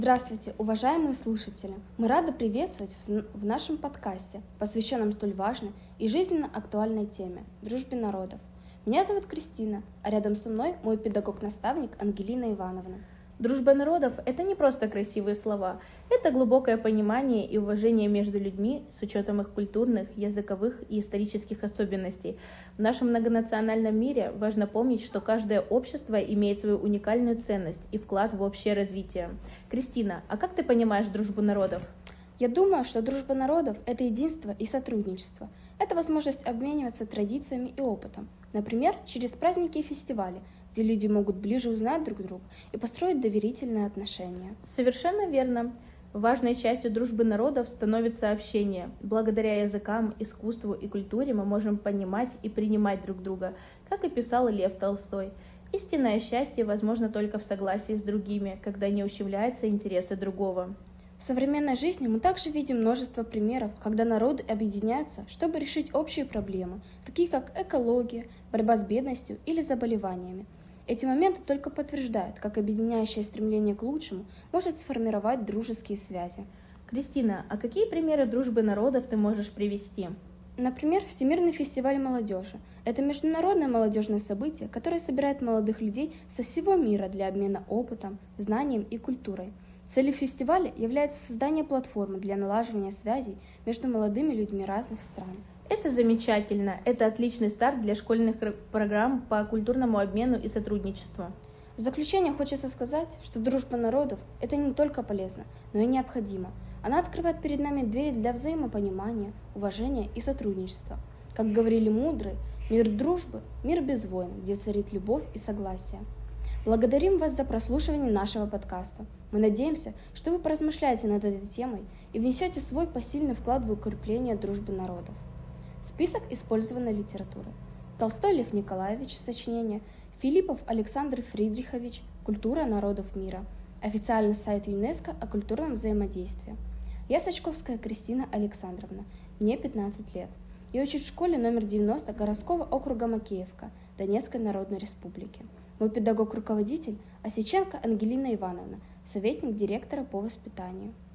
Здравствуйте, уважаемые слушатели! Мы рады приветствовать в нашем подкасте, посвященном столь важной и жизненно актуальной теме – дружбе народов. Меня зовут Кристина, а рядом со мной мой педагог-наставник Ангелина Ивановна. Дружба народов – это не просто красивые слова, это глубокое понимание и уважение между людьми с учетом их культурных, языковых и исторических особенностей. В нашем многонациональном мире важно помнить, что каждое общество имеет свою уникальную ценность и вклад в общее развитие. Кристина, а как ты понимаешь дружбу народов? Я думаю, что дружба народов – это единство и сотрудничество. Это возможность обмениваться традициями и опытом. Например, через праздники и фестивали, где люди могут ближе узнать друг друга и построить доверительные отношения. Совершенно верно. Важной частью дружбы народов становится общение. Благодаря языкам, искусству и культуре мы можем понимать и принимать друг друга, как и писал Лев Толстой. Истинное счастье возможно только в согласии с другими, когда не ущемляются интересы другого. В современной жизни мы также видим множество примеров, когда народы объединяются, чтобы решить общие проблемы, такие как экология, борьба с бедностью или заболеваниями. Эти моменты только подтверждают, как объединяющее стремление к лучшему может сформировать дружеские связи. Кристина, а какие примеры дружбы народов ты можешь привести? Например, Всемирный фестиваль молодежи. Это международное молодежное событие, которое собирает молодых людей со всего мира для обмена опытом, знанием и культурой. Целью фестиваля является создание платформы для налаживания связей между молодыми людьми разных стран. Это замечательно. Это отличный старт для школьных программ по культурному обмену и сотрудничеству. В заключение хочется сказать, что дружба народов – это не только полезно, но и необходимо. Она открывает перед нами двери для взаимопонимания, уважения и сотрудничества. Как говорили мудрые, мир дружбы – мир без войн, где царит любовь и согласие. Благодарим вас за прослушивание нашего подкаста. Мы надеемся, что вы поразмышляете над этой темой и внесете свой посильный вклад в укрепление дружбы народов. Список использованной литературы. Толстой Лев Николаевич, сочинение. Филиппов Александр Фридрихович, «Культура народов мира». Официальный сайт ЮНЕСКО о культурном взаимодействии. Я Сачковская Кристина Александровна, мне 15 лет. Я учусь в школе номер 90 городского округа Макеевка Донецкой Народной Республики. Мой педагог-руководитель Осеченко Ангелина Ивановна, советник директора по воспитанию.